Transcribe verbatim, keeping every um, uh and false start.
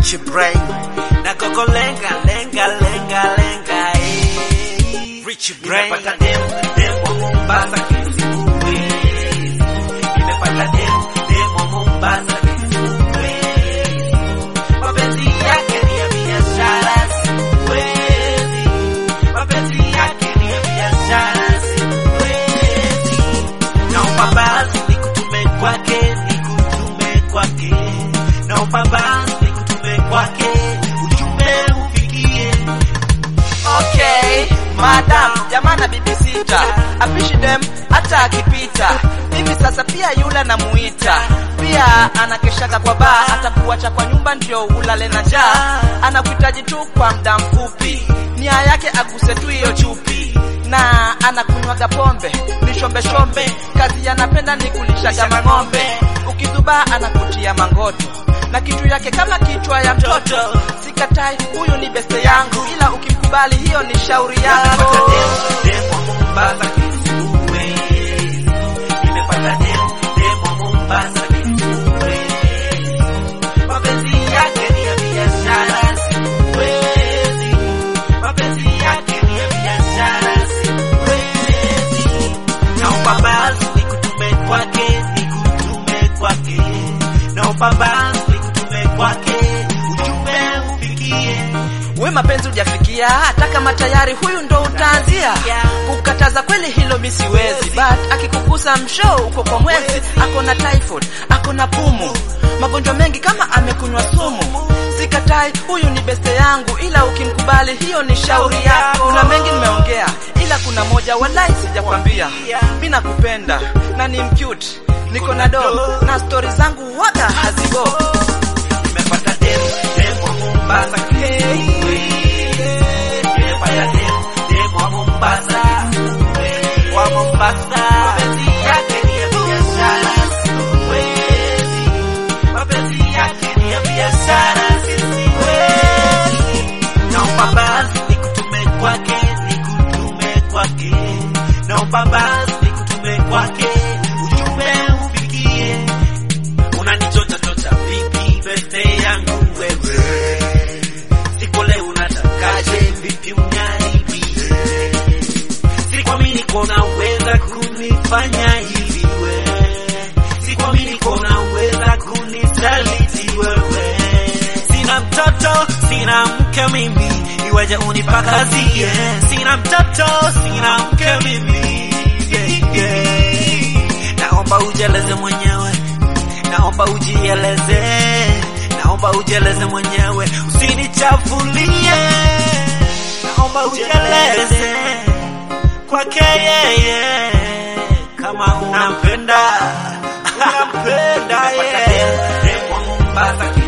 Richie Brain na koko lenga lenga lenga lenga eh. Richie Brain nimepata dem dem wa Mombasa kisiwe, nimepata dem dem wa Mombasa kisiwe, mapenzi yake ni ya biashara siwezi, mapenzi yake ni ya biashara siwezi. Naomba basi nikutume kwake, nikutume kwake, naomba basi nikutume kwake, ujumbe ufikie. Okay, madam, jamana bibi sita, apishi dem hata akipita. Hivi sasa pia yule namuita, pia anakeshaka kwa baa, atakuacha kwa nyumba ndio ulale na njaa. Anakuhitaji tu kwa muda mfupi, nia yake aguse tu hiyo chupi, na anakunywaga pombe, ni shombe shombe, kazi yanapenda ni kulishaga mang'ombe. Ukidhuba anakutia mangoto, na kitu yake kama kichwa ya mtoto. Sikatai huyu ni beste yangu, ila ukikubali hiyo ni shauri yako. Mombasa kisiwe, nimepata dem dem wa Mombasa kisiwe, mapenzi yake ni ya biashara siwezi, mapenzi yake ni ya biashara siwezi. Naomba basi nikutume kwake, nikutume kwake, naomba basi nikutume kwake, ujumbe ufikie. We mapenzi hujafikia, hata kama tayari huyu ndo utaanzia. Kukataza kweli hilo mimi siwezi, but akikugusa msho uko kwa mwezi. Ako na typhoid, ako na pumu, magonjwa mengi kama amekunywa sumu. Sikatai huyu ni beste yangu, ila ukimkubali hiyo ni shauri yako. Kuna mengi nimeongea, ila kuna moja wallahi sijakwambia. Mimi nakupenda na ni mcute, niko na do na story zangu waga hazigo. Nimepata dem dem wa Mombasa kisiwe, nimepata dem dem wa Mombasa kisiwe, wa Mombasa, mapenzi yake ni ya biashara siwezi, mapenzi yake ni ya biashara siwezi. Naomba basi nikutume kwake, nikutume kwake, naomba basi nikutume kwake, ujumbe ufikie. Unanichocha chocha vipi beste yangu wewe, siku leo unatakaje, vipi unaniibie, sikuamini kona uweza kunifanya hivi wewe, sikuamini kona uweza kunisaliti wewe. Sina mtoto, sina mke mimi, iweje unipakazie, sina mtoto, sina mke mimi, yeah, yeah. Naomba ujieleze mwenyewe, naomba ujieleze, naomba ujieleze mwenyewe, usinichafulie. Naomba ujieleze kwake yeye, kama unampenda, unampenda yeye.